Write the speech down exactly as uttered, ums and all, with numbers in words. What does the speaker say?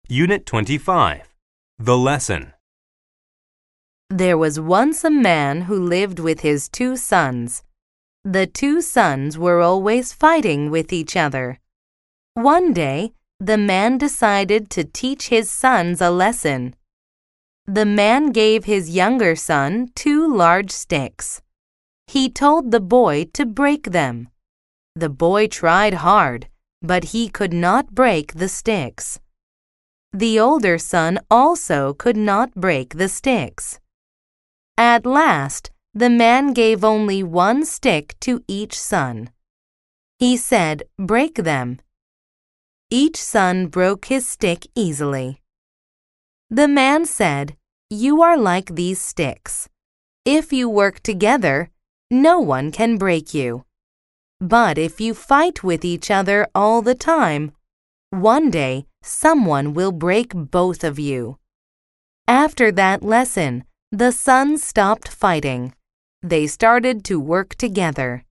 Unit twenty-five. The Lesson. There was once a man who lived with his two sons. The two sons were always fighting with each other. One day, the man decided to teach his sons a lesson. The man gave his younger son two large sticks. He told the boy to break them. The boy tried hard, but he could not break the sticks. The older son also could not break the sticks. At last, the man gave only one stick to each son. He said, "Break them." Each son broke his stick easily. The man said, "You are like these sticks. If you work together, no one can break you. But if you fight with each other all the time, one day someone will break both of you." After that lesson, the sons stopped fighting. They started to work together.